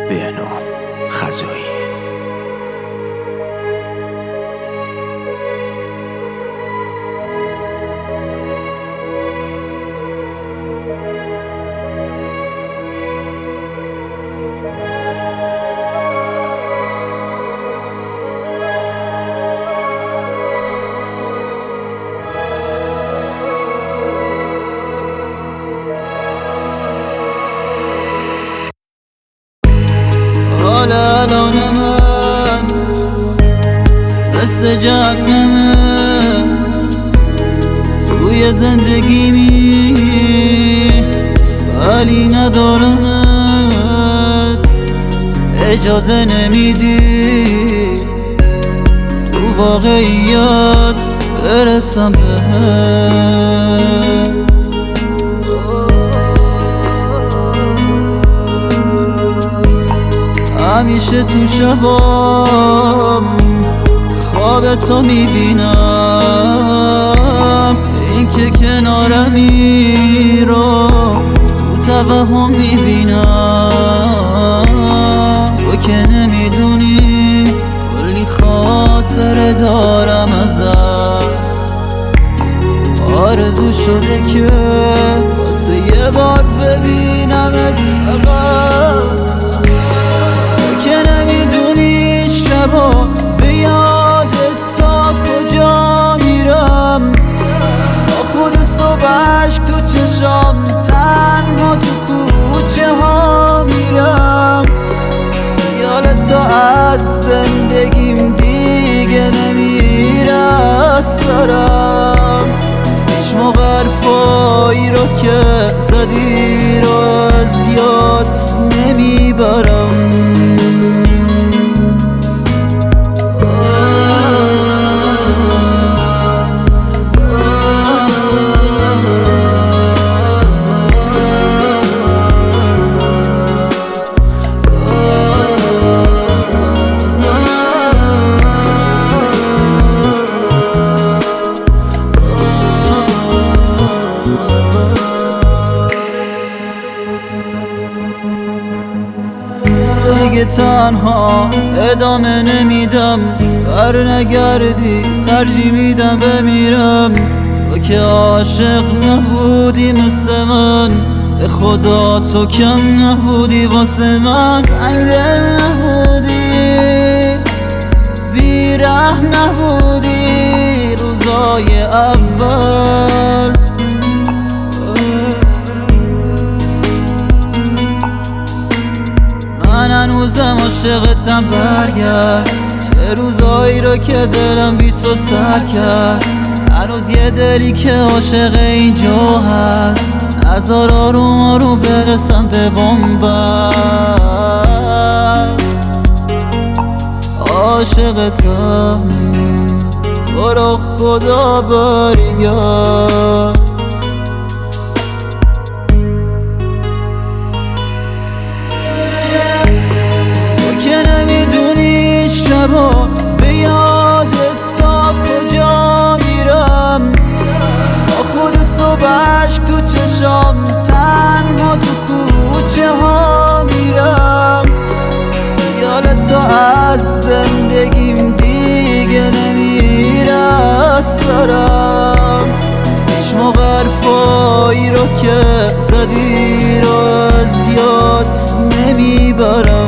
بهنام خزایی. حال الان من مثل جهنمه، توی زندگیمی ولی ندارمت، اجازه نمیدی تو واقعیت برسم بهت. همیشه تو شبام خواب تو میبینم، این که کنارمی رو تو توهم میبینم. تو که نمیدونی کلی خاطره دارم ازت، آرزو شده که واسه یه بار ببینمت فقط. شبا به یادت تا کجا میرم، تا خود صبحش تو چشام تنها تو کوچه ها میرم. یادت تا از زندگیم دیگه نمیره از سرم، هیچ موقع حرفایی رو که زدی رو از یاد نمیبرم. دیگه تنها ادامه نمیدم، برنگردی ترجیح میدم بمیرم. تو که عاشق نبودی مثل من، به خدا تو کم نبودی واسه من. سنگدل نبودی، بی‌رحم نبودی روزای اول. من هنوزم عاشقتم، برگرد. چه روزایی رو که دلم بی تو سر کرد، هنوز یه دلی که عاشق اینجا هست. نذار آروم آروم برسم به بن‌بست. عاشقتم، تو رو خدا برگرد. شبا به یادت تا کجا میرم، تا خود صبحش تو چشام تنها تو کوچه ها میرم. یادت تا از زندگیم دیگه نمیره از سرم، هیچ موقع حرفایی رو که زدی رو از یاد نمیبرم.